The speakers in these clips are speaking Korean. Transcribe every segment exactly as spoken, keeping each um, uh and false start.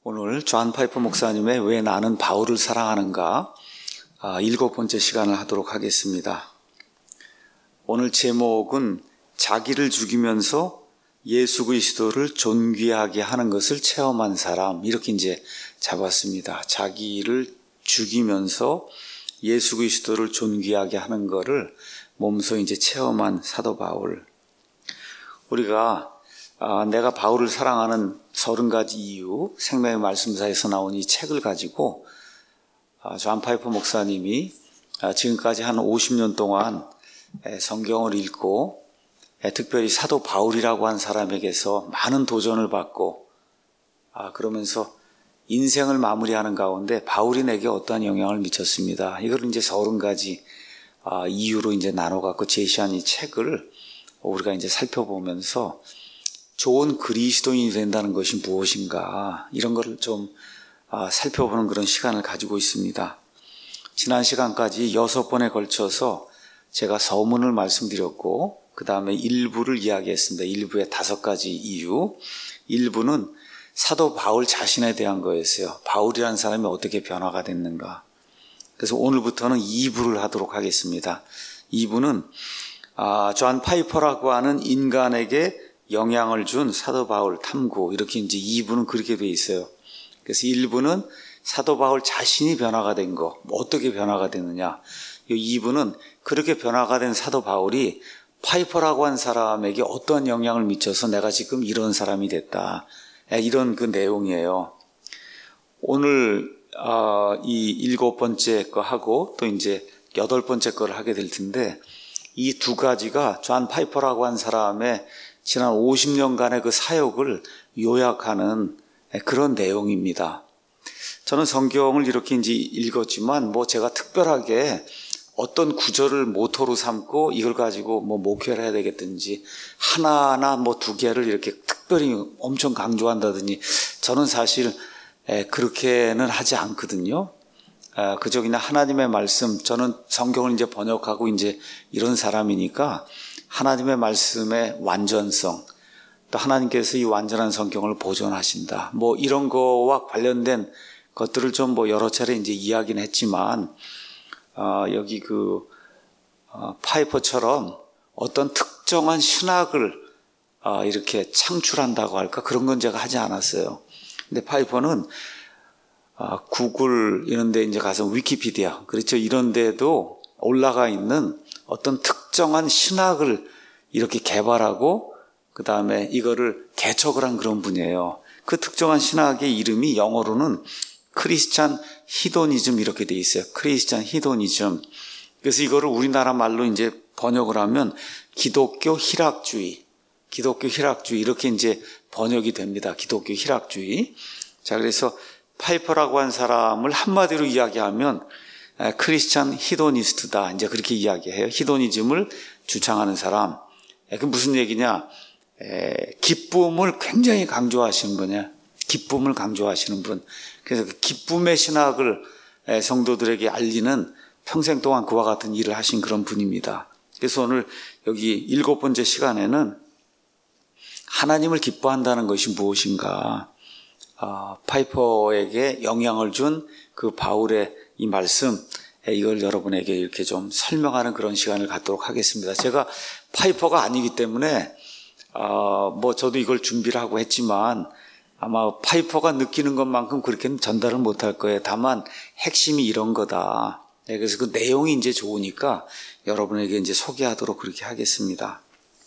오늘 존 파이퍼 목사님의 왜 나는 바울을 사랑하는가 아, 일곱 번째 시간을 하도록 하겠습니다. 오늘 제목은 자기를 죽이면서 예수 그리스도를 존귀하게 하는 것을 체험한 사람, 이렇게 이제 잡았습니다. 자기를 죽이면서 예수 그리스도를 존귀하게 하는 것을 몸소 이제 체험한 사도 바울. 우리가 아, 내가 바울을 사랑하는 서른 가지 이유, 생명의 말씀사에서 나온 이 책을 가지고 아, 존 파이퍼 목사님이 아, 지금까지 한 오십 년 동안 에, 성경을 읽고 에, 특별히 사도 바울이라고 한 사람에게서 많은 도전을 받고 아, 그러면서 인생을 마무리하는 가운데 바울이 내게 어떠한 영향을 미쳤습니다. 이걸 이제 서른 가지 아, 이유로 이제 나눠갖고 제시한 이 책을 우리가 이제 살펴보면서 좋은 그리스도인이 된다는 것이 무엇인가, 이런 것을 좀 살펴보는 그런 시간을 가지고 있습니다. 지난 시간까지 여섯 번에 걸쳐서 제가 서문을 말씀드렸고, 그 다음에 일부를 이야기했습니다. 일부의 다섯 가지 이유. 일부는 사도 바울 자신에 대한 거였어요. 바울이라는 사람이 어떻게 변화가 됐는가. 그래서 오늘부터는 이부를 하도록 하겠습니다. 이부는 아, 존 파이퍼라고 하는 인간에게 영향을 준 사도 바울 탐구, 이렇게 이제 이부는 그렇게 돼 있어요. 그래서 일부는 사도 바울 자신이 변화가 된 거, 뭐 어떻게 변화가 됐느냐. 이부는 그렇게 변화가 된 사도 바울이 파이퍼라고 한 사람에게 어떠한 영향을 미쳐서 내가 지금 이런 사람이 됐다, 이런 그 내용이에요. 오늘 어, 이 일곱 번째 거 하고 또 이제 여덟 번째 거를 하게 될 텐데, 이 두 가지가 존 파이퍼라고 한 사람의 지난 오십 년간의 그 사역을 요약하는 그런 내용입니다. 저는 성경을 이렇게 이제 읽었지만, 뭐 제가 특별하게 어떤 구절을 모토로 삼고 이걸 가지고 뭐 목회를 해야 되겠든지, 하나나 뭐 두 개를 이렇게 특별히 엄청 강조한다더니, 저는 사실 그렇게는 하지 않거든요. 그저 그냥 하나님의 말씀, 저는 성경을 이제 번역하고 이제 이런 사람이니까 하나님의 말씀의 완전성, 또 하나님께서 이 완전한 성경을 보존하신다, 뭐 이런 거와 관련된 것들을 좀 뭐 여러 차례 이제 이야기는 했지만, 어, 여기 그 어, 파이퍼처럼 어떤 특정한 신학을 어, 이렇게 창출한다고 할까, 그런 건 제가 하지 않았어요. 근데 파이퍼는 어, 구글 이런 데 이제 가서 위키피디아, 그렇죠, 이런 데도 올라가 있는 어떤 특정한 신학을 이렇게 개발하고 그 다음에 이거를 개척을 한 그런 분이에요. 그 특정한 신학의 이름이 영어로는 크리스찬 히도니즘 이렇게 돼 있어요. 크리스찬 히도니즘. 그래서 이거를 우리나라 말로 이제 번역을 하면 기독교 희락주의, 기독교 희락주의 이렇게 이제 번역이 됩니다. 기독교 희락주의. 자, 그래서 파이퍼라고 한 사람을 한마디로 이야기하면 크리스찬 히도니스트다, 이제 그렇게 이야기해요. 히도니즘을 주창하는 사람. 그 무슨 얘기냐? 에, 기쁨을 굉장히 강조하시는 분이야. 기쁨을 강조하시는 분. 그래서 그 기쁨의 신학을 에, 성도들에게 알리는, 평생 동안 그와 같은 일을 하신 그런 분입니다. 그래서 오늘 여기 일곱 번째 시간에는 하나님을 기뻐한다는 것이 무엇인가, 어, 파이퍼에게 영향을 준 그 바울의 이 말씀, 이걸 여러분에게 이렇게 좀 설명하는 그런 시간을 갖도록 하겠습니다. 제가 파이퍼가 아니기 때문에 어, 뭐 저도 이걸 준비를 하고 했지만 아마 파이퍼가 느끼는 것만큼 그렇게는 전달을 못할 거예요. 다만 핵심이 이런 거다. 네, 그래서 그 내용이 이제 좋으니까 여러분에게 이제 소개하도록 그렇게 하겠습니다.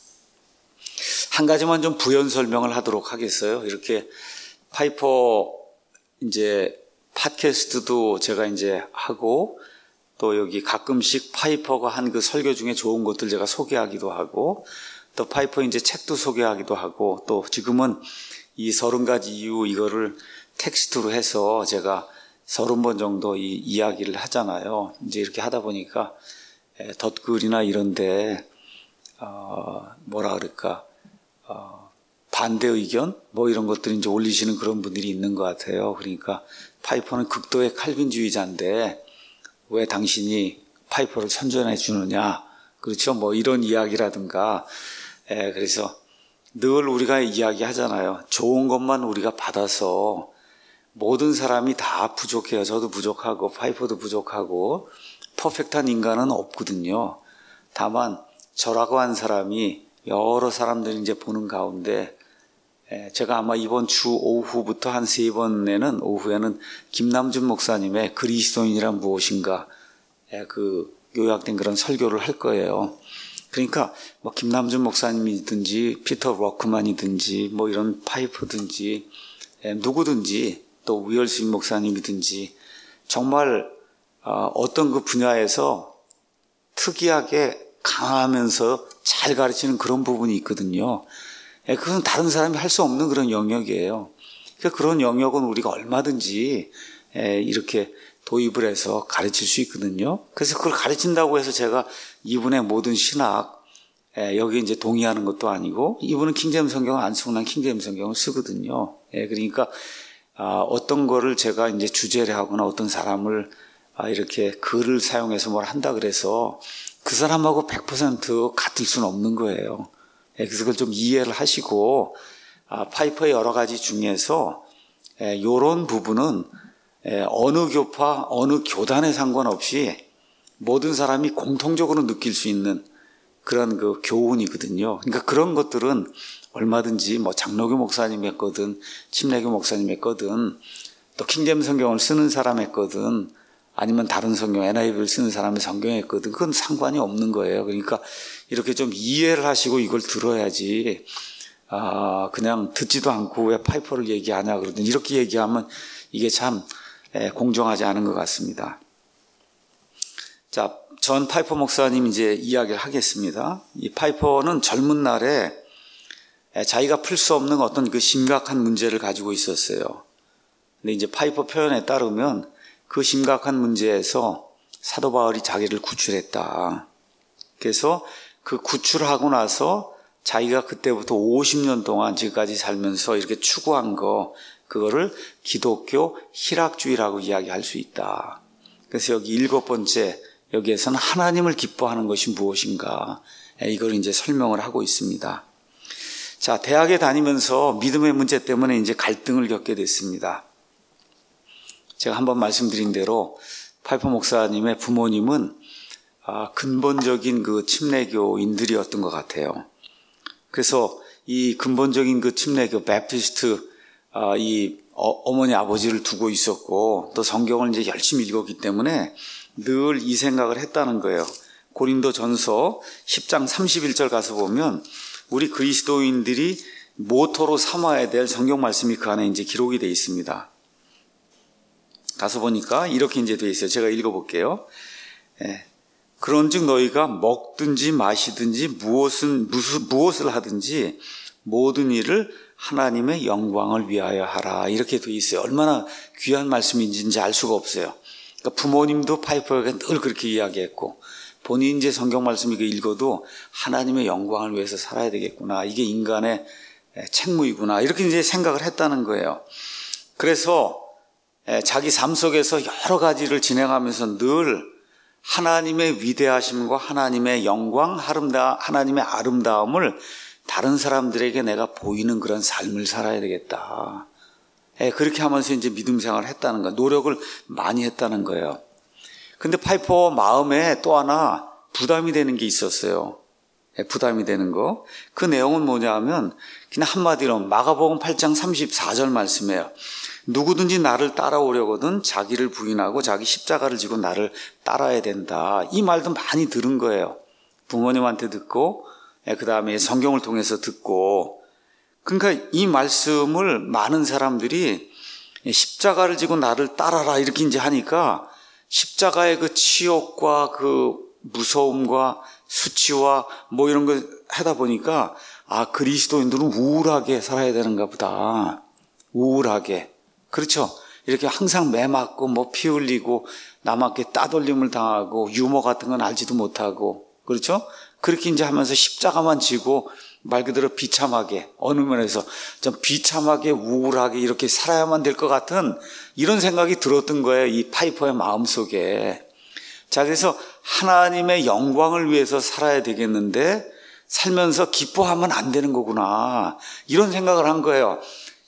한 가지만 좀 부연 설명을 하도록 하겠어요. 이렇게 파이퍼 이제 팟캐스트도 제가 이제 하고, 또 여기 가끔씩 파이퍼가 한 그 설교 중에 좋은 것들 제가 소개하기도 하고, 또 파이퍼 이제 책도 소개하기도 하고, 또 지금은 이 서른 가지 이유 이거를 텍스트로 해서 제가 서른 번 정도 이 이야기를 하잖아요. 이제 이렇게 하다 보니까 덧글이나 이런데 어, 뭐라 그럴까, 어, 반대 의견 뭐 이런 것들 이제 올리시는 그런 분들이 있는 것 같아요. 그러니까 파이퍼는 극도의 칼빈주의자인데 왜 당신이 파이퍼를 선전해 주느냐, 그렇죠, 뭐 이런 이야기라든가. 에, 그래서 늘 우리가 이야기하잖아요. 좋은 것만 우리가 받아서 모든 사람이 다 부족해요. 저도 부족하고 파이퍼도 부족하고 퍼펙트한 인간은 없거든요. 다만 저라고 한 사람이 여러 사람들이 이제 보는 가운데 제가 아마 이번 주 오후부터 한 세 번에는 오후에는 김남준 목사님의 그리스도인이란 무엇인가 그 요약된 그런 설교를 할 거예요. 그러니까 뭐 김남준 목사님이든지 피터 워크만이든지 뭐 이런 파이퍼든지 누구든지 또 위얼스민 목사님이든지 정말 어떤 그 분야에서 특이하게 강하면서 잘 가르치는 그런 부분이 있거든요. 그건 다른 사람이 할 수 없는 그런 영역이에요. 그러니까 그런 영역은 우리가 얼마든지 이렇게 도입을 해서 가르칠 수 있거든요. 그래서 그걸 가르친다고 해서 제가 이분의 모든 신학 여기 이제 동의하는 것도 아니고, 이분은 킹제임스 성경을 안 쓰고 난 킹제임스 성경을 쓰거든요. 그러니까 어떤 거를 제가 이제 주제를 하거나 어떤 사람을 이렇게 글을 사용해서 뭘 한다 그래서 그 사람하고 백 퍼센트 같을 수는 없는 거예요. 그래서 그걸 좀 이해를 하시고, 파이퍼의 여러 가지 중에서 이런 부분은 어느 교파, 어느 교단에 상관없이 모든 사람이 공통적으로 느낄 수 있는 그런 그 교훈이거든요. 그러니까 그런 것들은 얼마든지 뭐 장로교 목사님의 거든 침례교 목사님의 거든 또 킹제임스 성경을 쓰는 사람의 거든 아니면 다른 성경 엔아이브이를 쓰는 사람의 성경의 거든 그건 상관이 없는 거예요. 그러니까 이렇게 좀 이해를 하시고 이걸 들어야지 아 그냥 듣지도 않고 왜 파이퍼를 얘기하냐 그러든 이렇게 얘기하면 이게 참 공정하지 않은 것 같습니다. 자, 전 파이퍼 목사님 이제 이야기를 하겠습니다. 이 파이퍼는 젊은 날에 자기가 풀 수 없는 어떤 그 심각한 문제를 가지고 있었어요. 근데 이제 파이퍼 표현에 따르면 그 심각한 문제에서 사도 바울이 자기를 구출했다. 그래서 그 구출하고 나서 자기가 그때부터 오십 년 동안 지금까지 살면서 이렇게 추구한 거, 그거를 기독교 희락주의라고 이야기할 수 있다. 그래서 여기 일곱 번째, 여기에서는 하나님을 기뻐하는 것이 무엇인가, 이걸 이제 설명을 하고 있습니다. 자, 대학에 다니면서 믿음의 문제 때문에 이제 갈등을 겪게 됐습니다. 제가 한번 말씀드린 대로 파이퍼 목사님의 부모님은 아, 근본적인 그 침례교인들이었던 것 같아요. 그래서 이 근본적인 그 침례교 베프티스트 아, 이 어, 어머니 아버지를 두고 있었고 또 성경을 이제 열심히 읽었기 때문에 늘 이 생각을 했다는 거예요. 고린도전서 십 장 삼십일 절 가서 보면 우리 그리스도인들이 모토로 삼아야 될 성경 말씀이 그 안에 이제 기록이 되어 있습니다. 가서 보니까 이렇게 이제 되어 있어요. 제가 읽어볼게요. 예. 그런즉 너희가 먹든지 마시든지 무엇은 무슨 무엇을 하든지 모든 일을 하나님의 영광을 위하여 하라. 이렇게 되어 있어요. 얼마나 귀한 말씀인지 알 수가 없어요. 그러니까 부모님도 파이퍼에게 늘 그렇게 이야기했고 본인 이제 성경 말씀 이거 읽어도 하나님의 영광을 위해서 살아야 되겠구나. 이게 인간의 책무이구나. 이렇게 이제 생각을 했다는 거예요. 그래서 자기 삶 속에서 여러 가지를 진행하면서 늘 하나님의 위대하심과 하나님의 영광, 하나님의 아름다움을 다른 사람들에게 내가 보이는 그런 삶을 살아야 되겠다. 그렇게 하면서 이제 믿음 생활을 했다는 거예요. 노력을 많이 했다는 거예요. 근데 파이퍼 마음에 또 하나 부담이 되는 게 있었어요. 부담이 되는 거. 그 내용은 뭐냐 하면 그냥 한마디로 마가복음 팔 장 삼십사 절 말씀이에요. 누구든지 나를 따라오려거든 자기를 부인하고 자기 십자가를 지고 나를 따라야 된다. 이 말도 많이 들은 거예요. 부모님한테 듣고 그 다음에 성경을 통해서 듣고. 그러니까 이 말씀을 많은 사람들이 십자가를 지고 나를 따라라 이렇게 이제 하니까 십자가의 그 치욕과 그 무서움과 수치와 뭐 이런 거 하다 보니까 아 그리스도인들은 우울하게 살아야 되는가 보다. 우울하게. 그렇죠. 이렇게 항상 매 맞고 뭐 피 흘리고 남에게 따돌림을 당하고 유머 같은 건 알지도 못하고 그렇죠. 그렇게 이제 하면서 십자가만 지고 말 그대로 비참하게 어느 면에서 좀 비참하게 우울하게 이렇게 살아야만 될 것 같은 이런 생각이 들었던 거예요. 이 파이퍼의 마음속에. 자, 그래서 하나님의 영광을 위해서 살아야 되겠는데 살면서 기뻐하면 안 되는 거구나. 이런 생각을 한 거예요.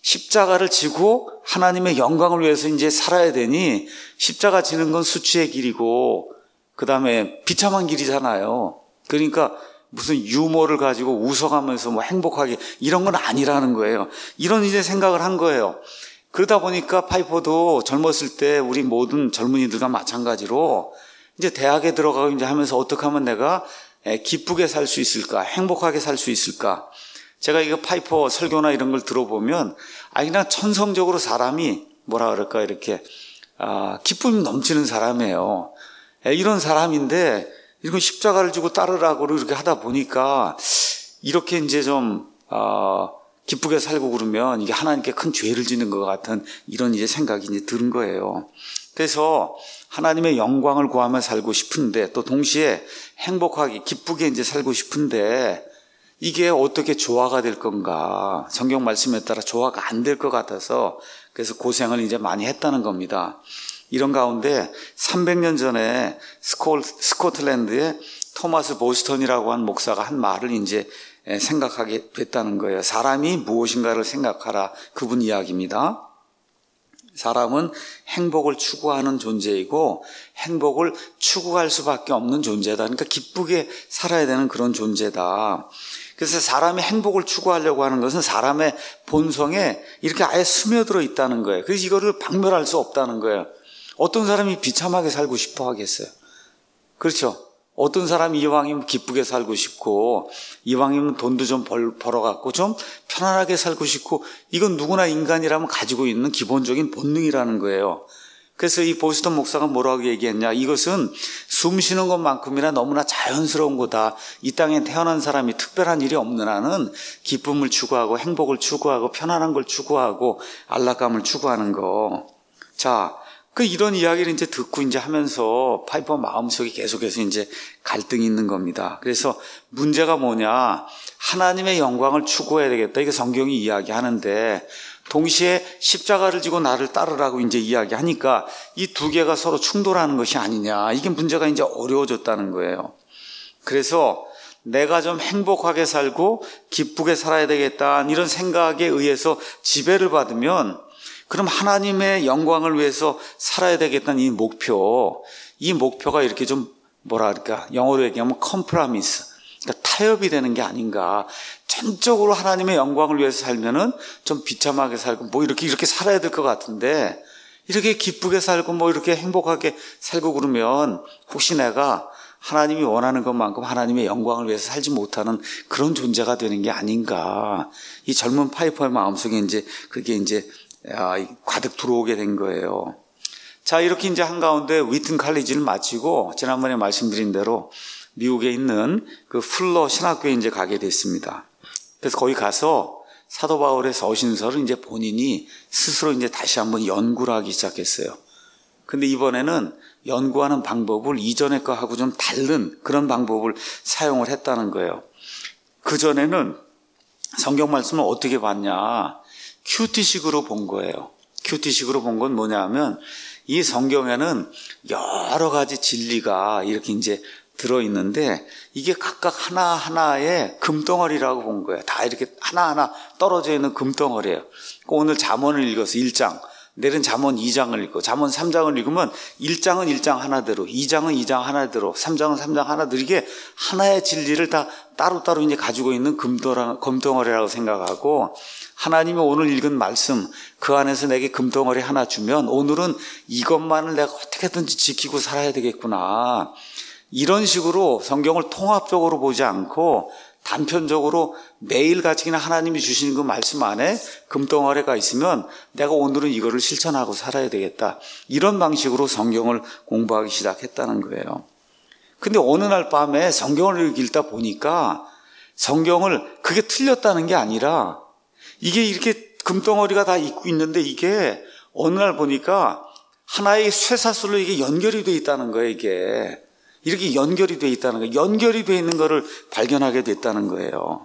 십자가를 지고 하나님의 영광을 위해서 이제 살아야 되니 십자가 지는 건 수치의 길이고 그 다음에 비참한 길이잖아요. 그러니까 무슨 유머를 가지고 웃어가면서 뭐 행복하게 이런 건 아니라는 거예요. 이런 이제 생각을 한 거예요. 그러다 보니까 파이퍼도 젊었을 때 우리 모든 젊은이들과 마찬가지로 이제 대학에 들어가고 이제 하면서 어떻게 하면 내가 기쁘게 살 수 있을까, 행복하게 살 수 있을까. 제가 이거 파이퍼 설교나 이런 걸 들어보면 아 그냥 천성적으로 사람이 뭐라 그럴까 이렇게 아, 기쁨이 넘치는 사람이에요. 이런 사람인데 이런 십자가를 지고 따르라고 이렇게 하다 보니까 이렇게 이제 좀 어, 기쁘게 살고 그러면 이게 하나님께 큰 죄를 짓는 것 같은 이런 이제 생각이 이제 드는 거예요. 그래서 하나님의 영광을 구하며 살고 싶은데 또 동시에 행복하게 기쁘게 이제 살고 싶은데 이게 어떻게 조화가 될 건가? 성경 말씀에 따라 조화가 안 될 것 같아서 그래서 고생을 이제 많이 했다는 겁니다. 이런 가운데 삼백 년 전에 스콜, 스코틀랜드의 토마스 보스턴이라고 한 목사가 한 말을 이제 생각하게 됐다는 거예요. 사람이 무엇인가를 생각하라. 그분 이야기입니다. 사람은 행복을 추구하는 존재이고 행복을 추구할 수밖에 없는 존재다. 그러니까 기쁘게 살아야 되는 그런 존재다. 그래서 사람이 행복을 추구하려고 하는 것은 사람의 본성에 이렇게 아예 스며들어 있다는 거예요. 그래서 이거를 박멸할 수 없다는 거예요. 어떤 사람이 비참하게 살고 싶어 하겠어요? 그렇죠? 어떤 사람이 이왕이면 기쁘게 살고 싶고 이왕이면 돈도 좀 벌, 벌어갖고 좀 편안하게 살고 싶고 이건 누구나 인간이라면 가지고 있는 기본적인 본능이라는 거예요. 그래서 이 보스턴 목사가 뭐라고 얘기했냐, 이것은 숨 쉬는 것만큼이나 너무나 자연스러운 거다. 이 땅에 태어난 사람이 특별한 일이 없는 한은 기쁨을 추구하고 행복을 추구하고 편안한 걸 추구하고 안락감을 추구하는 거. 자, 그 이런 이야기를 이제 듣고 이제 하면서 파이퍼 마음속에 계속해서 이제 갈등이 있는 겁니다. 그래서 문제가 뭐냐, 하나님의 영광을 추구해야 되겠다. 이게 성경이 이야기하는데 동시에 십자가를 지고 나를 따르라고 이제 이야기하니까 이 두 개가 서로 충돌하는 것이 아니냐. 이게 문제가 이제 어려워졌다는 거예요. 그래서 내가 좀 행복하게 살고 기쁘게 살아야 되겠다. 이런 생각에 의해서 지배를 받으면 그럼 하나님의 영광을 위해서 살아야 되겠다는 이 목표, 이 목표가 이렇게 좀 뭐랄까 영어로 얘기하면 컴프라미스, 그러니까 타협이 되는 게 아닌가. 전적으로 하나님의 영광을 위해서 살면은 좀 비참하게 살고 뭐 이렇게 이렇게 살아야 될 것 같은데 이렇게 기쁘게 살고 뭐 이렇게 행복하게 살고 그러면 혹시 내가 하나님이 원하는 것만큼 하나님의 영광을 위해서 살지 못하는 그런 존재가 되는 게 아닌가. 이 젊은 파이퍼의 마음속에 이제 그게 이제 가득 들어오게 된 거예요. 자, 이렇게 이제 한가운데 위튼 칼리지를 마치고 지난번에 말씀드린 대로 미국에 있는 그 풀러 신학교에 이제 가게 됐습니다. 그래서 거기 가서 사도 바울의 서신서를 이제 본인이 스스로 이제 다시 한번 연구를 하기 시작했어요. 근데 이번에는 연구하는 방법을 이전의 거하고 좀 다른 그런 방법을 사용을 했다는 거예요. 그전에는 성경 말씀을 어떻게 봤냐, 큐티식으로 본 거예요. 큐티식으로 본 건 뭐냐면 이 성경에는 여러 가지 진리가 이렇게 이제 들어있는데 이게 각각 하나하나의 금덩어리라고 본 거예요. 다 이렇게 하나하나 떨어져 있는 금덩어리예요. 오늘 잠언을 읽어서 일 장, 내일은 잠언 이 장을 읽고 잠언 삼 장을 읽으면 일 장은 일 장 하나대로, 이 장은 이 장 하나대로, 삼 장은 삼 장 하나대로 이게 하나의 진리를 다 따로따로 이제 가지고 있는 금덩어리라고 생각하고 하나님이 오늘 읽은 말씀 그 안에서 내게 금덩어리 하나 주면 오늘은 이것만을 내가 어떻게든지 지키고 살아야 되겠구나. 이런 식으로 성경을 통합적으로 보지 않고 단편적으로 매일같이 그냥 하나님이 주시는 그 말씀 안에 금덩어리가 있으면 내가 오늘은 이거를 실천하고 살아야 되겠다. 이런 방식으로 성경을 공부하기 시작했다는 거예요. 근데 어느 날 밤에 성경을 읽다 보니까 성경을 그게 틀렸다는 게 아니라 이게 이렇게 금덩어리가 다 있고 있는데 이게 어느 날 보니까 하나의 쇠사슬로 이게 연결이 돼 있다는 거예요. 이게 이렇게 연결이 돼 있다는 거예요. 연결이 돼 있는 거를 발견하게 됐다는 거예요.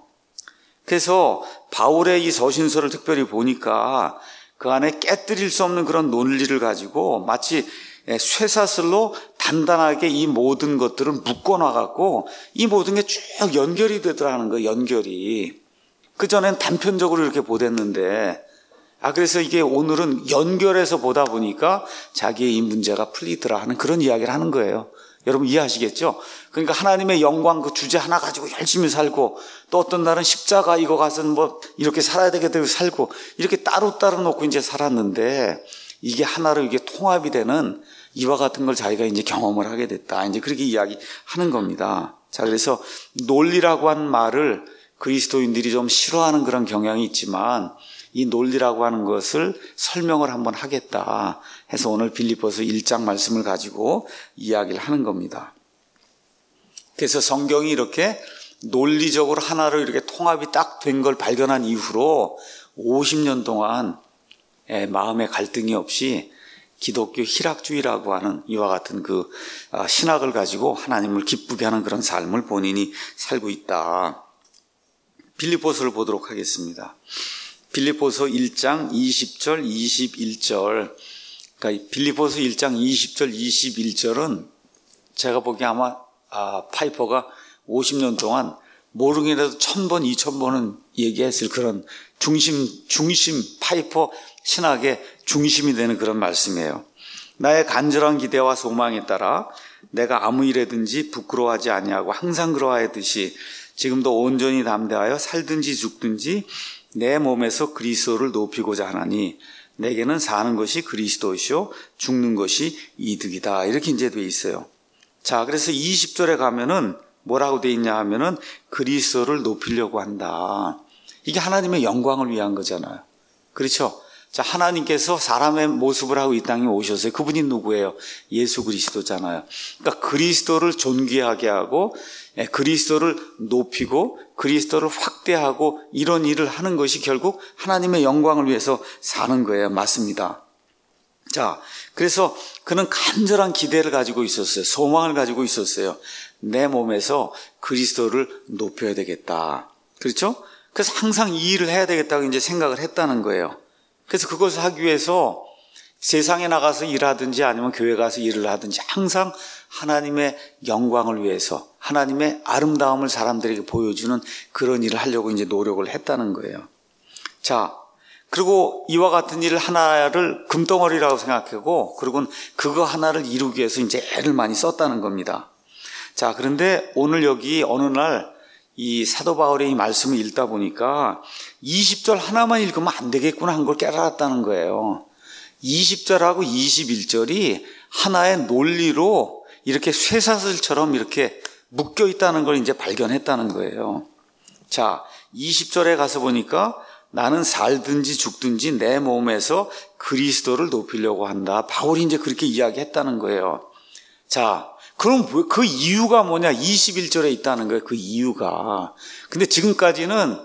그래서 바울의 이 서신서를 특별히 보니까 그 안에 깨뜨릴 수 없는 그런 논리를 가지고 마치 쇠사슬로 단단하게 이 모든 것들을 묶어놔갖고 이 모든 게 쭉 연결이 되더라는 거예요. 연결이. 그전엔 단편적으로 이렇게 보댔는데 아, 그래서 이게 오늘은 연결해서 보다 보니까 자기의 이 문제가 풀리더라 하는 그런 이야기를 하는 거예요. 여러분 이해하시겠죠? 그러니까 하나님의 영광 그 주제 하나 가지고 열심히 살고, 또 어떤 날은 십자가 이거 가서는 뭐 이렇게 살아야 되겠다고 살고, 이렇게 따로따로 놓고 이제 살았는데, 이게 하나로 이게 통합이 되는 이와 같은 걸 자기가 이제 경험을 하게 됐다. 이제 그렇게 이야기하는 겁니다. 자, 그래서 논리라고 하는 말을 그리스도인들이 좀 싫어하는 그런 경향이 있지만, 이 논리라고 하는 것을 설명을 한번 하겠다 해서 오늘 빌립보서 일 장 말씀을 가지고 이야기를 하는 겁니다. 그래서 성경이 이렇게 논리적으로 하나로 이렇게 통합이 딱 된 걸 발견한 이후로 오십 년 동안 마음의 갈등이 없이 기독교 희락주의라고 하는 이와 같은 그 신학을 가지고 하나님을 기쁘게 하는 그런 삶을 본인이 살고 있다. 빌립보서를 보도록 하겠습니다. 빌립보서 일 장 이십 절 이십일 절, 그러니까 빌립보서 일 장 이십 절 이십일 절은 제가 보기에 아마 아, 파이퍼가 오십 년 동안 모르겠어도 천 번, 이천 번은 얘기했을 그런 중심, 중심, 파이퍼 신학의 중심이 되는 그런 말씀이에요. 나의 간절한 기대와 소망에 따라 내가 아무 일에든지 부끄러워하지 아니하고 항상 그러하였듯이 지금도 온전히 담대하여 살든지 죽든지 내 몸에서 그리스도를 높이고자 하나니 내게는 사는 것이 그리스도이시오 죽는 것이 이득이다. 이렇게 이제 돼 있어요. 자, 그래서 이십 절에 가면은 뭐라고 돼 있냐 하면은 그리스도를 높이려고 한다. 이게 하나님의 영광을 위한 거잖아요. 그렇죠? 자, 하나님께서 사람의 모습을 하고 이 땅에 오셨어요. 그분이 누구예요? 예수 그리스도잖아요. 그러니까 그리스도를 존귀하게 하고 그리스도를 높이고 그리스도를 확대하고 이런 일을 하는 것이 결국 하나님의 영광을 위해서 사는 거예요. 맞습니다. 자, 그래서 그는 간절한 기대를 가지고 있었어요. 소망을 가지고 있었어요. 내 몸에서 그리스도를 높여야 되겠다. 그렇죠? 그래서 항상 이 일을 해야 되겠다고 이제 생각을 했다는 거예요. 그래서 그것을 하기 위해서 세상에 나가서 일하든지 아니면 교회 가서 일을 하든지 항상 하나님의 영광을 위해서 하나님의 아름다움을 사람들에게 보여주는 그런 일을 하려고 이제 노력을 했다는 거예요. 자, 그리고 이와 같은 일 하나를 금덩어리라고 생각하고, 그리고 그거 하나를 이루기 위해서 이제 애를 많이 썼다는 겁니다. 자, 그런데 오늘 여기 어느 날 이 사도 바울의 이 말씀을 읽다 보니까 이십 절 하나만 읽으면 안 되겠구나 한 걸 깨달았다는 거예요. 이십 절하고 이십일 절이 하나의 논리로 이렇게 쇠사슬처럼 이렇게 묶여 있다는 걸 이제 발견했다는 거예요. 자, 이십 절에 가서 보니까 나는 살든지 죽든지 내 몸에서 그리스도를 높이려고 한다. 바울이 이제 그렇게 이야기했다는 거예요. 자, 그럼 그 이유가 뭐냐? 이십일 절에 있다는 거예요. 그 이유가. 근데 지금까지는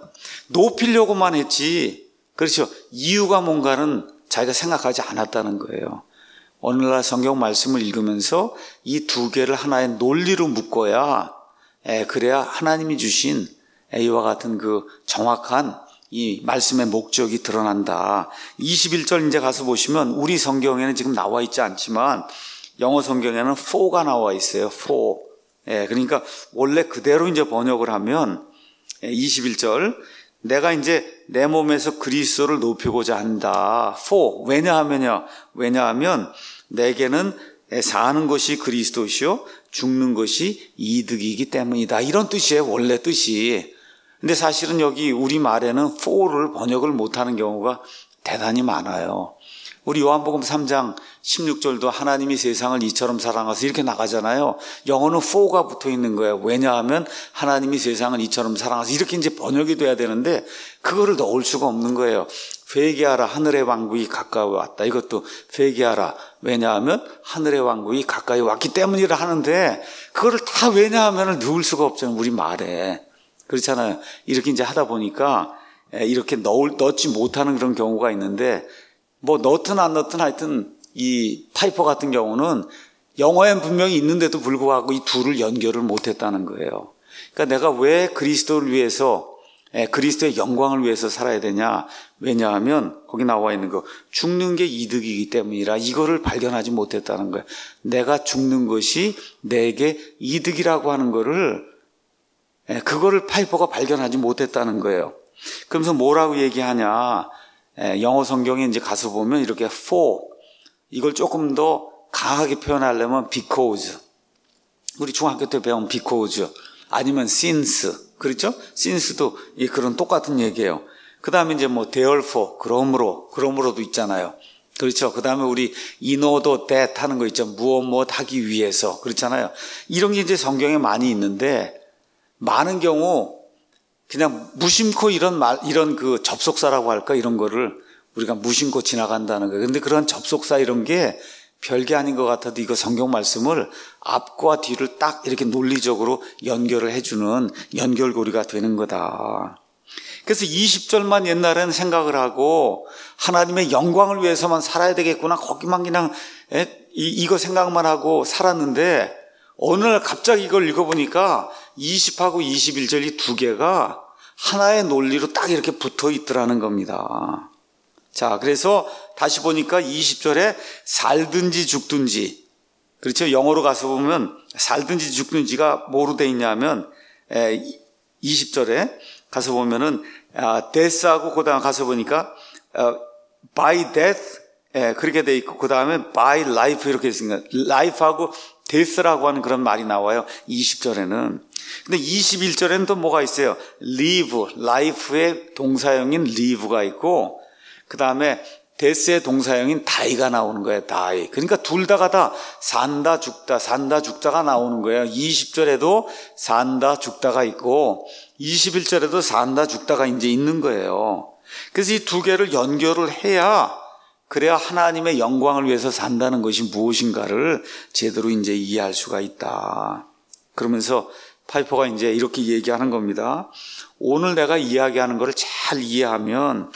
높이려고만 했지, 그렇죠? 이유가 뭔가는 자기가 생각하지 않았다는 거예요. 오늘날 성경 말씀을 읽으면서 이 두 개를 하나의 논리로 묶어야, 에, 그래야 하나님이 주신 이와 같은 그 정확한 이 말씀의 목적이 드러난다. 이십일 절 이제 가서 보시면 우리 성경에는 지금 나와 있지 않지만 영어 성경에는 for가 나와 있어요. for. 예, 그러니까 원래 그대로 이제 번역을 하면 이십일 절 내가 이제 내 몸에서 그리스도를 높이고자 한다. for. 왜냐하면요. 왜냐하면 내게는 사는 것이 그리스도시요 죽는 것이 이득이기 때문이다. 이런 뜻이에요. 원래 뜻이. 근데 사실은 여기 우리말에는 for를 번역을 못하는 경우가 대단히 많아요. 우리 요한복음 삼 장 십육 절도 하나님이 세상을 이처럼 사랑하서 이렇게 나가잖아요. 영어는 for가 붙어 있는 거예요. 왜냐하면 하나님이 세상을 이처럼 사랑하서 이렇게 이제 번역이 돼야 되는데 그거를 넣을 수가 없는 거예요. 회개하라 하늘의 왕국이 가까이 왔다. 이것도 회개하라. 왜냐하면 하늘의 왕국이 가까이 왔기 때문이라 하는데 그거를 다 왜냐하면을 넣을 수가 없잖아요. 우리 말에. 그렇잖아요. 이렇게 이제 하다 보니까 이렇게 넣을, 넣지 못하는 그런 경우가 있는데 뭐 넣든 안 넣든 하여튼 이 파이퍼 같은 경우는 영어엔 분명히 있는데도 불구하고 이 둘을 연결을 못했다는 거예요. 그러니까 내가 왜 그리스도를 위해서 그리스도의 영광을 위해서 살아야 되냐? 왜냐하면 거기 나와 있는 거 죽는 게 이득이기 때문이라 이거를 발견하지 못했다는 거예요. 내가 죽는 것이 내게 이득이라고 하는 거를 그거를 파이퍼가 발견하지 못했다는 거예요. 그러면서 뭐라고 얘기하냐? 영어 성경에 이제 가서 보면 이렇게 for 이걸 조금 더 강하게 표현하려면 because, 우리 중학교 때 배운 because, 아니면 since, 그렇죠? since도 그런 똑같은 얘기예요. 그 다음에 이제 뭐 therefore, 그러므로, 그러므로도 있잖아요. 그렇죠? 그 다음에 우리 in order that 하는 거 있죠. 무엇 무엇 하기 위해서, 그렇잖아요. 이런 게 이제 성경에 많이 있는데 많은 경우 그냥 무심코 이런 말, 이런 그 접속사라고 할까, 이런 거를 우리가 무심코 지나간다는 거예요. 근데 그런 접속사 이런 게 별게 아닌 것 같아도 이거 성경 말씀을 앞과 뒤를 딱 이렇게 논리적으로 연결을 해주는 연결고리가 되는 거다. 그래서 이십 절만 옛날에는 생각을 하고 하나님의 영광을 위해서만 살아야 되겠구나, 거기만 그냥 에? 이, 이거 생각만 하고 살았는데 어느 날 갑자기 이걸 읽어보니까 이십하고 이십일 절 이 두 개가 하나의 논리로 딱 이렇게 붙어 있더라는 겁니다. 자, 그래서 다시 보니까 이십 절에 살든지 죽든지, 그렇죠? 영어로 가서 보면 살든지 죽든지가 뭐로 돼 있냐면 이십 절에 가서 보면은 death하고 그 다음에 가서 보니까 by death, 그렇게 돼 있고 그 다음에 by life 이렇게 있습니다. life하고 death라고 하는 그런 말이 나와요, 이십 절에는. 근데 이십일 절에는 또 뭐가 있어요? live, life의 동사형인 live가 있고 그 다음에 death의 동사형인 die가 나오는 거예요, die. 그러니까 둘 다가 다 산다 죽다 산다 죽다가 나오는 거예요. 이십 절에도 산다 죽다가 있고 이십일 절에도 산다 죽다가 이제 있는 거예요. 그래서 이 두 개를 연결을 해야, 그래야 하나님의 영광을 위해서 산다는 것이 무엇인가를 제대로 이제 이해할 수가 있다. 그러면서 파이퍼가 이제 이렇게 얘기하는 겁니다. 오늘 내가 이야기하는 것을 잘 이해하면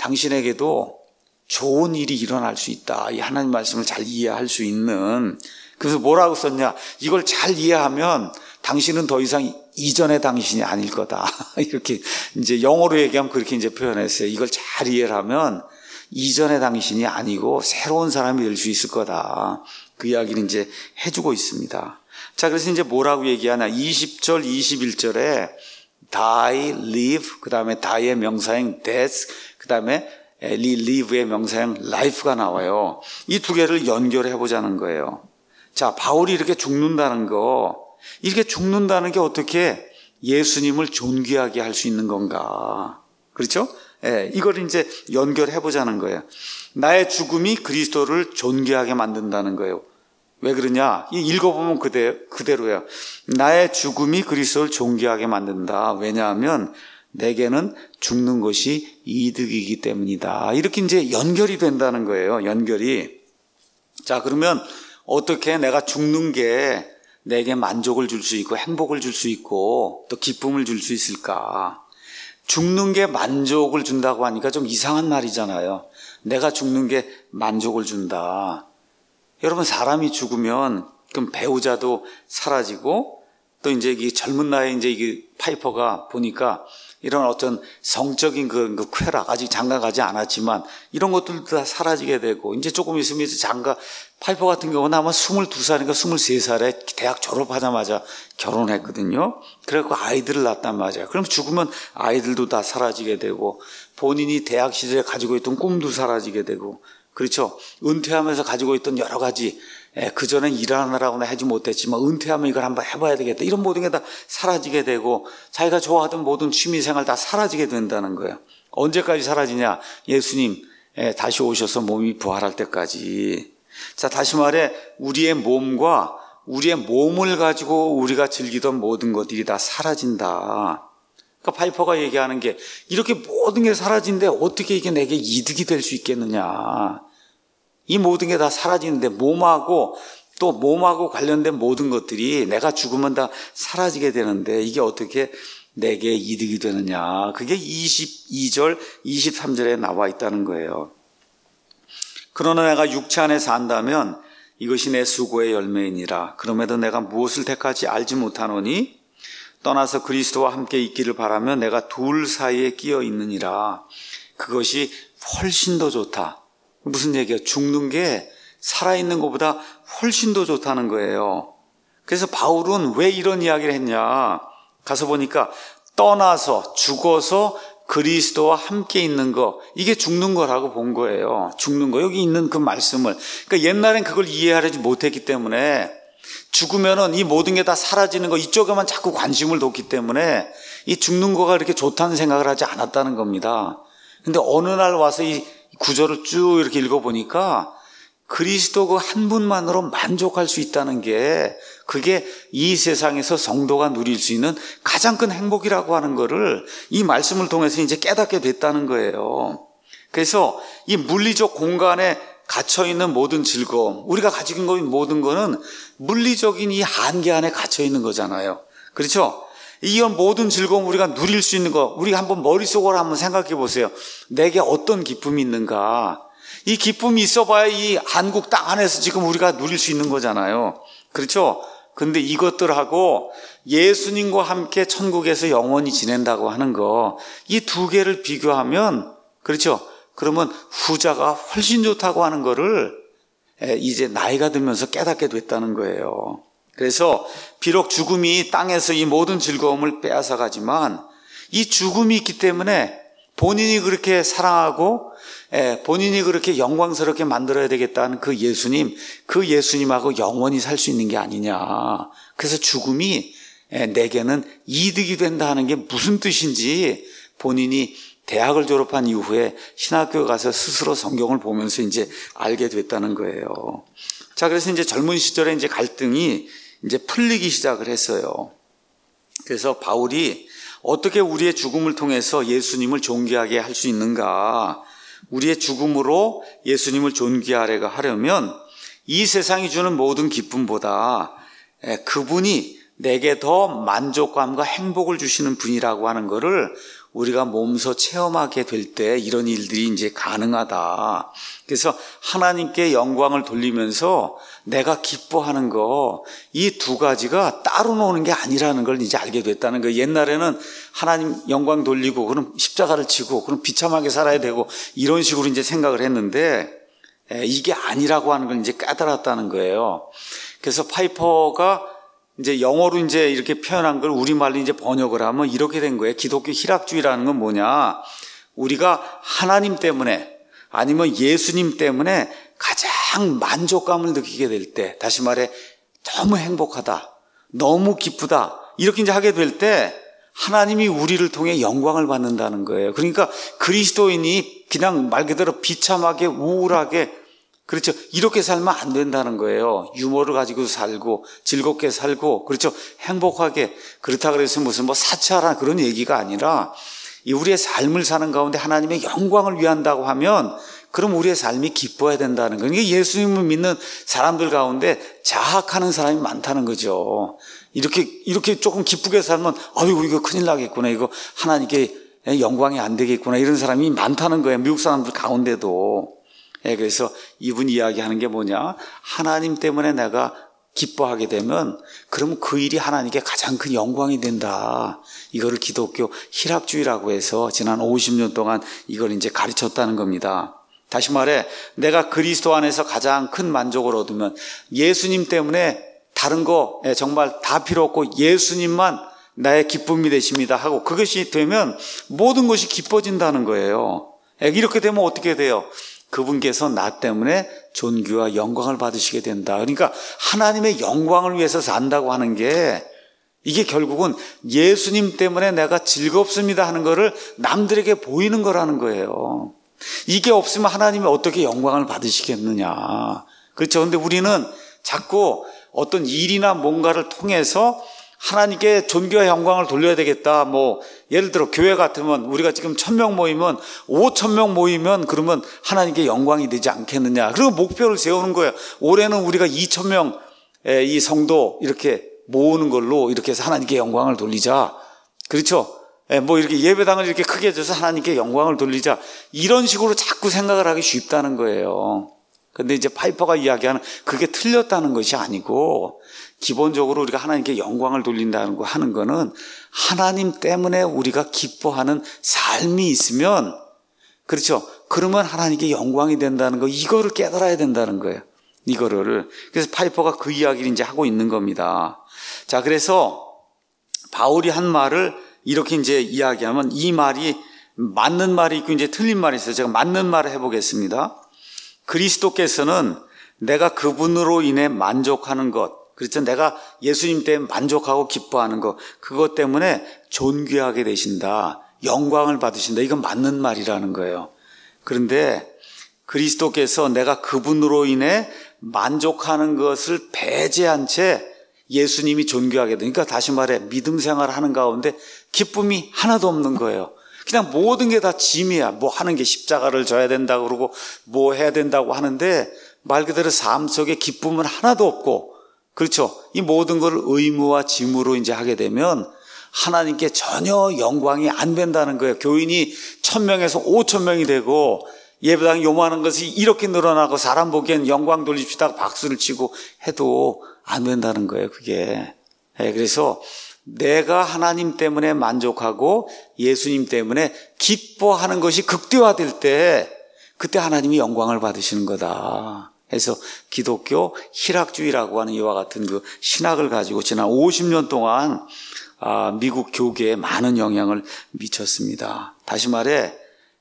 당신에게도 좋은 일이 일어날 수 있다. 이 하나님 말씀을 잘 이해할 수 있는. 그래서 뭐라고 썼냐? 이걸 잘 이해하면 당신은 더 이상 이전의 당신이 아닐 거다. 이렇게 이제 영어로 얘기하면 그렇게 이제 표현했어요. 이걸 잘 이해를 하면 이전의 당신이 아니고 새로운 사람이 될 수 있을 거다. 그 이야기를 이제 해주고 있습니다. 자, 그래서 이제 뭐라고 얘기하냐? 이십 절, 이십일 절에 die, live, 그 다음에 die의 명사형 death, 그 다음에 live의 명사형 life가 나와요. 이 두 개를 연결해 보자는 거예요. 자, 바울이 이렇게 죽는다는 거, 이렇게 죽는다는 게 어떻게 예수님을 존귀하게 할 수 있는 건가? 그렇죠? 예, 이걸 이제 연결해 보자는 거예요. 나의 죽음이 그리스도를 존귀하게 만든다는 거예요. 왜 그러냐? 읽어보면 그대, 그대로예요. 나의 죽음이 그리스도를 존귀하게 만든다. 왜냐하면 내게는 죽는 것이 이득이기 때문이다. 이렇게 이제 연결이 된다는 거예요. 연결이. 자, 그러면 어떻게 내가 죽는 게 내게 만족을 줄 수 있고 행복을 줄 수 있고 또 기쁨을 줄 수 있을까? 죽는 게 만족을 준다고 하니까 좀 이상한 말이잖아요. 내가 죽는 게 만족을 준다. 여러분, 사람이 죽으면 그럼 배우자도 사라지고 또 이제 이 젊은 나이에 이제 이게 파이퍼가 보니까 이런 어떤 성적인 그, 그 쾌락, 아직 장가가지 않았지만 이런 것들도 다 사라지게 되고, 이제 조금 있으면 이제 장가, 파이퍼 같은 경우는 아마 스물두 살인가 스물세 살에 대학 졸업하자마자 결혼했거든요. 그래갖고 아이들을 낳았단 말이에요. 그럼 죽으면 아이들도 다 사라지게 되고, 본인이 대학 시절에 가지고 있던 꿈도 사라지게 되고, 그렇죠. 은퇴하면서 가지고 있던 여러 가지, 예, 그전엔 일하느라고는 하지 못했지만 은퇴하면 이걸 한번 해봐야 되겠다, 이런 모든 게 다 사라지게 되고, 자기가 좋아하던 모든 취미생활 다 사라지게 된다는 거예요. 언제까지 사라지냐? 예수님 예, 다시 오셔서 몸이 부활할 때까지. 자, 다시 말해 우리의 몸과 우리의 몸을 가지고 우리가 즐기던 모든 것들이 다 사라진다. 그러니까 파이퍼가 얘기하는 게, 이렇게 모든 게 사라진데 어떻게 이게 내게 이득이 될 수 있겠느냐. 이 모든 게 다 사라지는데 몸하고 또 몸하고 관련된 모든 것들이 내가 죽으면 다 사라지게 되는데 이게 어떻게 내게 이득이 되느냐. 그게 이십이 절, 이십삼 절에 나와 있다는 거예요. 그러나 내가 육체 안에 산다면 이것이 내 수고의 열매이니라. 그럼에도 내가 무엇을 택할지 알지 못하노니 떠나서 그리스도와 함께 있기를 바라며 내가 둘 사이에 끼어 있느니라. 그것이 훨씬 더 좋다. 무슨 얘기야? 죽는 게 살아있는 것보다 훨씬 더 좋다는 거예요. 그래서 바울은 왜 이런 이야기를 했냐? 가서 보니까 떠나서, 죽어서 그리스도와 함께 있는 거, 이게 죽는 거라고 본 거예요. 죽는 거, 여기 있는 그 말씀을. 그러니까 옛날엔 그걸 이해하지 못했기 때문에 죽으면은 이 모든 게 다 사라지는 거, 이쪽에만 자꾸 관심을 뒀기 때문에 이 죽는 거가 그렇게 좋다는 생각을 하지 않았다는 겁니다. 근데 어느 날 와서 이 구절을 쭉 이렇게 읽어보니까 그리스도 그 한 분만으로 만족할 수 있다는 게, 그게 이 세상에서 성도가 누릴 수 있는 가장 큰 행복이라고 하는 거를 이 말씀을 통해서 이제 깨닫게 됐다는 거예요. 그래서 이 물리적 공간에 갇혀있는 모든 즐거움, 우리가 가지고 있는 모든 거는 물리적인 이 한계 안에 갇혀있는 거잖아요. 그렇죠? 이 모든 즐거움 우리가 누릴 수 있는 거, 우리가 한번 머릿속으로 한번 생각해 보세요. 내게 어떤 기쁨이 있는가? 이 기쁨이 있어봐야 이 한국 땅 안에서 지금 우리가 누릴 수 있는 거잖아요. 그렇죠? 근데 이것들하고 예수님과 함께 천국에서 영원히 지낸다고 하는 거, 이 두 개를 비교하면, 그렇죠? 그러면 후자가 훨씬 좋다고 하는 거를 이제 나이가 들면서 깨닫게 됐다는 거예요. 그래서 비록 죽음이 땅에서 이 모든 즐거움을 빼앗아 가지만, 이 죽음이 있기 때문에 본인이 그렇게 사랑하고 본인이 그렇게 영광스럽게 만들어야 되겠다는 그 예수님, 그 예수님하고 영원히 살 수 있는 게 아니냐. 그래서 죽음이 내게는 이득이 된다 하는 게 무슨 뜻인지 본인이 대학을 졸업한 이후에 신학교에 가서 스스로 성경을 보면서 이제 알게 됐다는 거예요. 자, 그래서 이제 젊은 시절에 이제 갈등이 이제 풀리기 시작을 했어요. 그래서 바울이 어떻게 우리의 죽음을 통해서 예수님을 존귀하게 할 수 있는가? 우리의 죽음으로 예수님을 존귀하려고 하려면 이 세상이 주는 모든 기쁨보다 그분이 내게 더 만족감과 행복을 주시는 분이라고 하는 것을 우리가 몸소 체험하게 될 때 이런 일들이 이제 가능하다. 그래서 하나님께 영광을 돌리면서 내가 기뻐하는 거, 이 두 가지가 따로 노는 게 아니라는 걸 이제 알게 됐다는 거예요. 옛날에는 하나님 영광 돌리고 그럼 십자가를 지고 그럼 비참하게 살아야 되고 이런 식으로 이제 생각을 했는데 이게 아니라고 하는 걸 이제 깨달았다는 거예요. 그래서 파이퍼가 이제 영어로 이제 이렇게 표현한 걸 우리말로 이제 번역을 하면 이렇게 된 거예요. 기독교 희락주의라는 건 뭐냐? 우리가 하나님 때문에 아니면 예수님 때문에 가장 만족감을 느끼게 될 때, 다시 말해 너무 행복하다, 너무 기쁘다 이렇게 이제 하게 될 때 하나님이 우리를 통해 영광을 받는다는 거예요. 그러니까 그리스도인이 그냥 말 그대로 비참하게 우울하게, 그렇죠, 이렇게 살면 안 된다는 거예요. 유머를 가지고 살고 즐겁게 살고, 그렇죠, 행복하게. 그렇다 그래서 무슨 뭐 사치하라 그런 얘기가 아니라 이 우리의 삶을 사는 가운데 하나님의 영광을 위한다고 하면 그럼 우리의 삶이 기뻐야 된다는 거예요. 그러니까 예수님을 믿는 사람들 가운데 자학하는 사람이 많다는 거죠. 이렇게 이렇게 조금 기쁘게 살면 아이고 이거 큰일 나겠구나, 이거 하나님께 영광이 안 되겠구나, 이런 사람이 많다는 거예요. 미국 사람들 가운데도. 예, 그래서 이분 이야기하는 게 뭐냐? 하나님 때문에 내가 기뻐하게 되면 그러면 그 일이 하나님께 가장 큰 영광이 된다. 이거를 기독교 희락주의라고 해서 지난 오십 년 동안 이걸 이제 가르쳤다는 겁니다. 다시 말해 내가 그리스도 안에서 가장 큰 만족을 얻으면 예수님 때문에 다른 거 정말 다 필요 없고 예수님만 나의 기쁨이 되십니다 하고 그것이 되면 모든 것이 기뻐진다는 거예요. 이렇게 되면 어떻게 돼요? 그분께서 나 때문에 존귀와 영광을 받으시게 된다. 그러니까 하나님의 영광을 위해서 산다고 하는 게 이게 결국은 예수님 때문에 내가 즐겁습니다 하는 거를 남들에게 보이는 거라는 거예요. 이게 없으면 하나님이 어떻게 영광을 받으시겠느냐. 그렇죠. 근데 우리는 자꾸 어떤 일이나 뭔가를 통해서 하나님께 존귀와 영광을 돌려야 되겠다. 뭐 예를 들어 교회 같으면 우리가 지금 천 명 모이면 오천 명 모이면 그러면 하나님께 영광이 되지 않겠느냐. 그리고 목표를 세우는 거예요. 올해는 우리가 이천 명 이 성도 이렇게 모으는 걸로 이렇게 해서 하나님께 영광을 돌리자. 그렇죠. 뭐 이렇게 예배당을 이렇게 크게 해줘서 하나님께 영광을 돌리자. 이런 식으로 자꾸 생각을 하기 쉽다는 거예요. 근데 이제 파이퍼가 이야기하는 그게 틀렸다는 것이 아니고 기본적으로 우리가 하나님께 영광을 돌린다는 거 하는 거는 하나님 때문에 우리가 기뻐하는 삶이 있으면, 그렇죠, 그러면 하나님께 영광이 된다는 거, 이거를 깨달아야 된다는 거예요. 이거를. 그래서 파이퍼가 그 이야기를 이제 하고 있는 겁니다. 자, 그래서 바울이 한 말을 이렇게 이제 이야기하면 이 말이 맞는 말이 있고 이제 틀린 말이 있어요. 제가 맞는 말을 해보겠습니다. 그리스도께서는 내가 그분으로 인해 만족하는 것, 그렇죠? 내가 예수님 때문에 만족하고 기뻐하는 것, 그것 때문에 존귀하게 되신다. 영광을 받으신다. 이건 맞는 말이라는 거예요. 그런데 그리스도께서 내가 그분으로 인해 만족하는 것을 배제한 채 예수님이 존귀하게 되니까, 다시 말해 믿음 생활을 하는 가운데 기쁨이 하나도 없는 거예요. 그냥 모든 게 다 짐이야. 뭐 하는 게 십자가를 져야 된다고 그러고 뭐 해야 된다고 하는데 말 그대로 삶 속에 기쁨은 하나도 없고, 그렇죠? 이 모든 걸 의무와 짐으로 이제 하게 되면 하나님께 전혀 영광이 안 된다는 거예요. 교인이 천 명에서 오천 명이 되고 예배당 요만한 것이 이렇게 늘어나고 사람 보기엔 영광 돌립시다 박수를 치고 해도 안 된다는 거예요, 그게. 네, 그래서 내가 하나님 때문에 만족하고 예수님 때문에 기뻐하는 것이 극대화될 때, 그때 하나님이 영광을 받으시는 거다. 그래서 기독교 희락주의라고 하는 이와 같은 그 신학을 가지고 지난 오십 년 동안 미국 교계에 많은 영향을 미쳤습니다. 다시 말해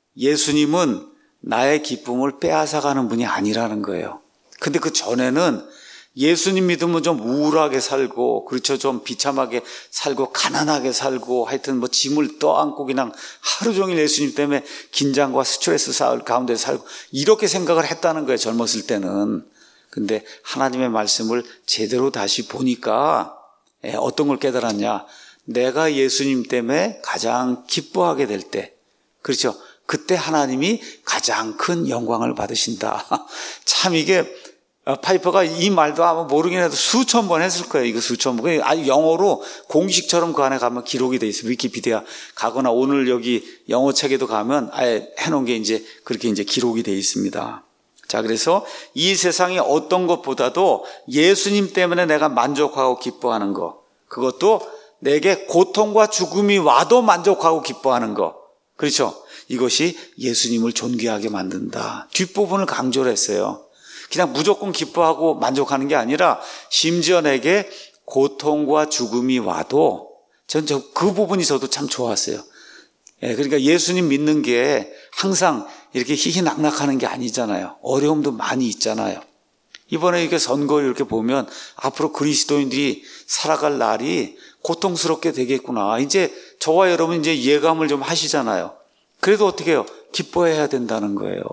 예수님은 나의 기쁨을 빼앗아가는 분이 아니라는 거예요. 근데 그 전에는 예수님 믿으면 좀 우울하게 살고, 그렇죠, 좀 비참하게 살고 가난하게 살고 하여튼 뭐 짐을 떠안고 그냥 하루 종일 예수님 때문에 긴장과 스트레스 가운데 살고 이렇게 생각을 했다는 거예요, 젊었을 때는. 근데 하나님의 말씀을 제대로 다시 보니까 어떤 걸 깨달았냐, 내가 예수님 때문에 가장 기뻐하게 될 때, 그렇죠, 그때 하나님이 가장 큰 영광을 받으신다. 참 이게 파이퍼가 이 말도 아마 모르긴 해도 수천 번 했을 거예요. 이거 수천 번. 아주 영어로 공식처럼 그 안에 가면 기록이 돼 있어요. 위키피디아 가거나 오늘 여기 영어 책에도 가면 아예 해놓은 게 이제 그렇게 이제 기록이 돼 있습니다. 자, 그래서 이 세상의 어떤 것보다도 예수님 때문에 내가 만족하고 기뻐하는 거, 그것도 내게 고통과 죽음이 와도 만족하고 기뻐하는 거, 그렇죠? 이것이 예수님을 존귀하게 만든다. 뒷부분을 강조를 했어요. 그냥 무조건 기뻐하고 만족하는 게 아니라 심지어 내게 고통과 죽음이 와도, 전 그 부분이 저도 참 좋았어요. 예, 그러니까 예수님 믿는 게 항상 이렇게 희희낙낙하는 게 아니잖아요. 어려움도 많이 있잖아요. 이번에 이렇게 선거 이렇게 보면 앞으로 그리스도인들이 살아갈 날이 고통스럽게 되겠구나. 이제 저와 여러분 이제 예감을 좀 하시잖아요. 그래도 어떻게 해요? 기뻐해야 된다는 거예요.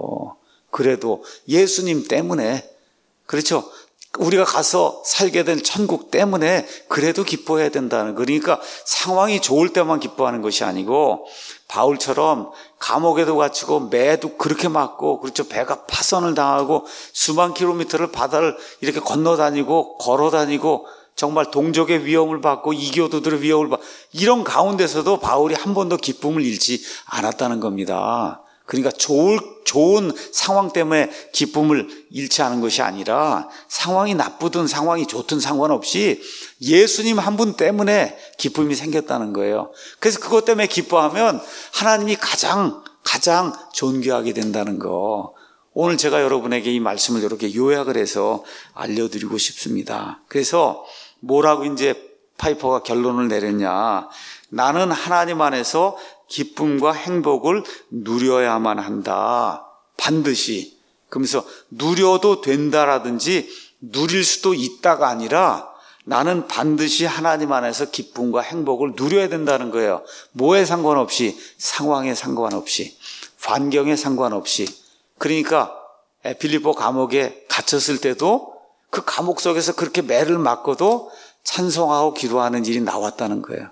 그래도 예수님 때문에, 그렇죠? 우리가 가서 살게 된 천국 때문에 그래도 기뻐해야 된다는, 그러니까 상황이 좋을 때만 기뻐하는 것이 아니고 바울처럼 감옥에도 갇히고 매도 그렇게 맞고, 그렇죠, 배가 파선을 당하고 수만 킬로미터를 바다를 이렇게 건너다니고 걸어다니고 정말 동족의 위험을 받고 이교도들의 위험을 받고 이런 가운데서도 바울이 한 번도 기쁨을 잃지 않았다는 겁니다. 그러니까 좋을, 좋은 상황 때문에 기쁨을 잃지 않은 것이 아니라 상황이 나쁘든 상황이 좋든 상관없이 예수님 한 분 때문에 기쁨이 생겼다는 거예요. 그래서 그것 때문에 기뻐하면 하나님이 가장 가장 존귀하게 된다는 거, 오늘 제가 여러분에게 이 말씀을 이렇게 요약을 해서 알려드리고 싶습니다. 그래서 뭐라고 이제 파이퍼가 결론을 내렸냐, 나는 하나님 안에서 기쁨과 행복을 누려야만 한다. 반드시. 그러면서 누려도 된다라든지 누릴 수도 있다가 아니라 나는 반드시 하나님 안에서 기쁨과 행복을 누려야 된다는 거예요. 뭐에 상관없이, 상황에 상관없이, 환경에 상관없이. 그러니까 빌립보 감옥에 갇혔을 때도 그 감옥 속에서 그렇게 매를 맞고도 찬송하고 기도하는 일이 나왔다는 거예요.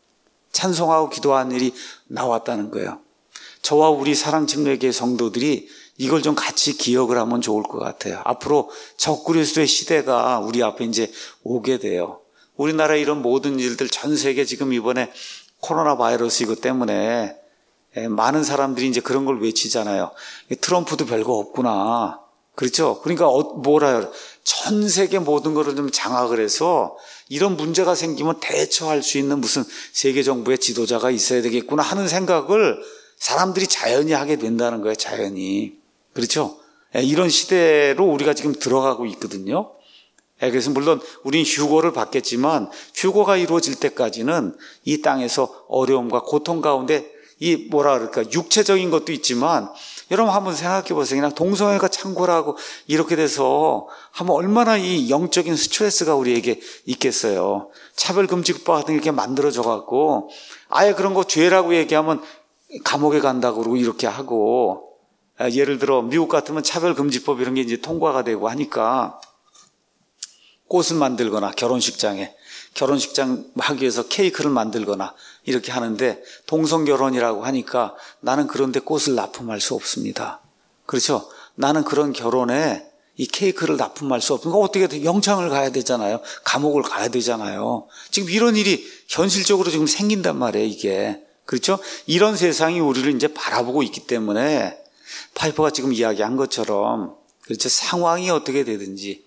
찬송하고 기도하는 일이 나왔다는 거예요. 저와 우리 사랑침례교회 성도들이 이걸 좀 같이 기억을 하면 좋을 것 같아요. 앞으로 적그리스도의 시대가 우리 앞에 이제 오게 돼요. 우리나라 이런 모든 일들, 전 세계 지금 이번에 코로나 바이러스 이것 때문에 많은 사람들이 이제 그런 걸 외치잖아요. 트럼프도 별거 없구나. 그렇죠? 그러니까 뭐라요? 전 세계 모든 거를 좀 장악을 해서 이런 문제가 생기면 대처할 수 있는 무슨 세계 정부의 지도자가 있어야 되겠구나 하는 생각을 사람들이 자연히 하게 된다는 거예요. 자연히. 그렇죠? 이런 시대로 우리가 지금 들어가고 있거든요. 그래서 물론 우린 휴고를 받겠지만 휴고가 이루어질 때까지는 이 땅에서 어려움과 고통 가운데 이 뭐라 그럴까, 육체적인 것도 있지만, 여러분 한번 생각해 보세요. 그냥 동성애가 창궐하고 이렇게 돼서 한번 얼마나 이 영적인 스트레스가 우리에게 있겠어요. 차별금지법 같은 게 이렇게 만들어져 갖고 아예 그런 거 죄라고 얘기하면 감옥에 간다고 그러고 이렇게 하고, 예를 들어 미국 같으면 차별금지법 이런 게 이제 통과가 되고 하니까 꽃을 만들거나 결혼식장에 결혼식장 하기 위해서 케이크를 만들거나 이렇게 하는데, 동성결혼이라고 하니까 나는 그런데 꽃을 납품할 수 없습니다. 그렇죠? 나는 그런 결혼에 이 케이크를 납품할 수 없으니까 어떻게 돼? 영창을 가야 되잖아요. 감옥을 가야 되잖아요. 지금 이런 일이 현실적으로 지금 생긴단 말이에요, 이게. 그렇죠? 이런 세상이 우리를 이제 바라보고 있기 때문에 파이퍼가 지금 이야기한 것처럼, 그렇죠? 상황이 어떻게 되든지,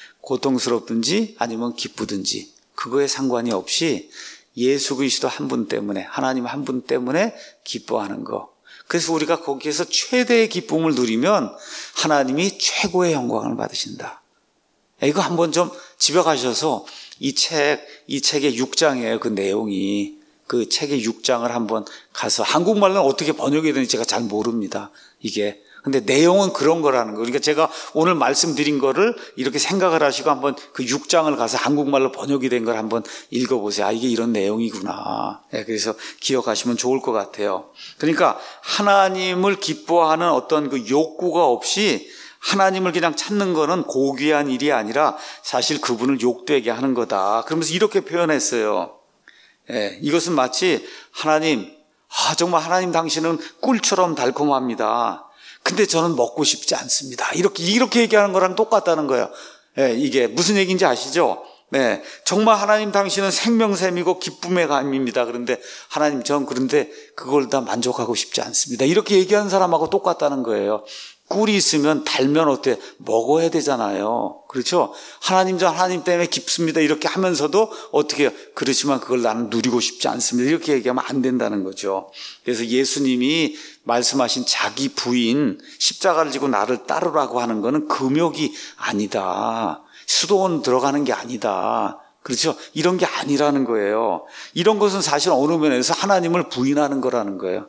고통스럽든지 아니면 기쁘든지 그거에 상관이 없이 예수 그리스도 한 분 때문에, 하나님 한 분 때문에 기뻐하는 거. 그래서 우리가 거기에서 최대의 기쁨을 누리면 하나님이 최고의 영광을 받으신다. 이거 한번 좀 집에 가셔서 이 책, 이 책의 육 장이에요. 그 내용이. 그 책의 육 장을 한번 가서, 한국말로는 어떻게 번역이 되는지 제가 잘 모릅니다. 이게. 근데 내용은 그런 거라는 거. 그러니까 제가 오늘 말씀드린 거를 이렇게 생각을 하시고 한번 그 육 장을 가서 한국말로 번역이 된 걸 한번 읽어보세요. 아, 이게 이런 내용이구나. 네, 그래서 기억하시면 좋을 것 같아요. 그러니까 하나님을 기뻐하는 어떤 그 욕구가 없이 하나님을 그냥 찾는 거는 고귀한 일이 아니라 사실 그분을 욕되게 하는 거다. 그러면서 이렇게 표현했어요. 예, 이것은 마치 하나님, 아, 정말 하나님 당신은 꿀처럼 달콤합니다. 근데 저는 먹고 싶지 않습니다. 이렇게, 이렇게 얘기하는 거랑 똑같다는 거예요. 예, 이게 무슨 얘기인지 아시죠? 네, 정말 하나님 당신은 생명샘이고 기쁨의 감입니다. 그런데 하나님, 전 그런데 그걸 다 만족하고 싶지 않습니다. 이렇게 얘기하는 사람하고 똑같다는 거예요. 꿀이 있으면 달면 어때? 먹어야 되잖아요. 그렇죠? 하나님, 저 하나님 때문에 깊습니다. 이렇게 하면서도 어떻게 해요? 그렇지만 그걸 나는 누리고 싶지 않습니다. 이렇게 얘기하면 안 된다는 거죠. 그래서 예수님이 말씀하신 자기 부인, 십자가를 지고 나를 따르라고 하는 거는 금욕이 아니다. 수도원 들어가는 게 아니다. 그렇죠? 이런 게 아니라는 거예요. 이런 것은 사실 어느 면에서 하나님을 부인하는 거라는 거예요.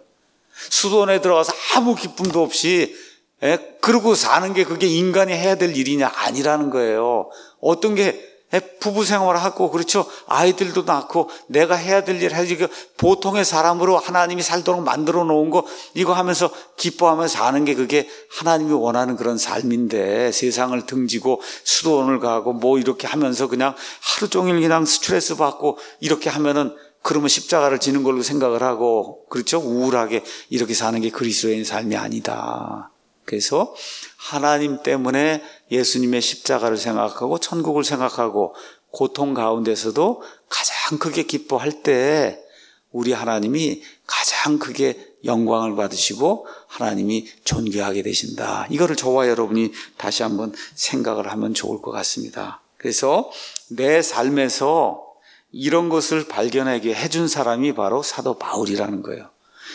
수도원에 들어가서 아무 기쁨도 없이 예? 그러고 사는 게 그게 인간이 해야 될 일이냐? 아니라는 거예요. 어떤 게 부부 생활하고, 그렇죠? 아이들도 낳고 내가 해야 될 일 해야지. 보통의 사람으로 하나님이 살도록 만들어 놓은 거 이거 하면서 기뻐하면서 사는 게 그게 하나님이 원하는 그런 삶인데, 세상을 등지고 수도원을 가고 뭐 이렇게 하면서 그냥 하루 종일 그냥 스트레스 받고 이렇게 하면은, 그러면 십자가를 지는 걸로 생각을 하고, 그렇죠? 우울하게 이렇게 사는 게 그리스도인의 삶이 아니다. 그래서 하나님 때문에 예수님의 십자가를 생각하고 천국을 생각하고 고통 가운데서도 가장 크게 기뻐할 때 우리 하나님이 가장 크게 영광을 받으시고 하나님이 존귀하게 되신다. 이거를 저와 여러분이 다시 한번 생각을 하면 좋을 것 같습니다. 그래서 내 삶에서 이런 것을 발견하게 해준 사람이 바로 사도 바울이라는 거예요.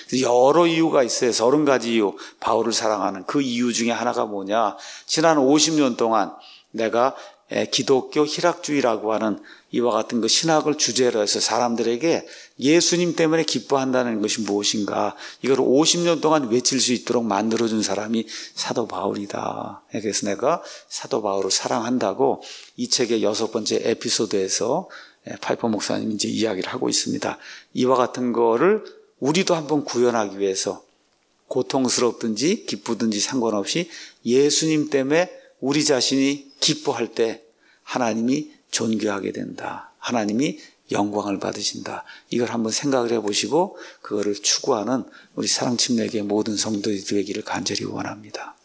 여러 이유가 있어요. 서른 가지 이유. 바울을 사랑하는 그 이유 중에 하나가 뭐냐? 지난 오십 년 동안 내가 기독교 희락주의라고 하는 이와 같은 그 신학을 주제로 해서 사람들에게 예수님 때문에 기뻐한다는 것이 무엇인가, 이걸 오십 년 동안 외칠 수 있도록 만들어준 사람이 사도 바울이다. 그래서 내가 사도 바울을 사랑한다고 이 책의 여섯 번째 에피소드에서 파이퍼 목사님이 이제 이야기를 하고 있습니다. 이와 같은 거를 우리도 한번 구현하기 위해서 고통스럽든지 기쁘든지 상관없이 예수님 때문에 우리 자신이 기뻐할 때 하나님이 존귀하게 된다. 하나님이 영광을 받으신다. 이걸 한번 생각을 해보시고 그거를 추구하는 우리 사랑침례교회 모든 성도들이 되기를 간절히 원합니다.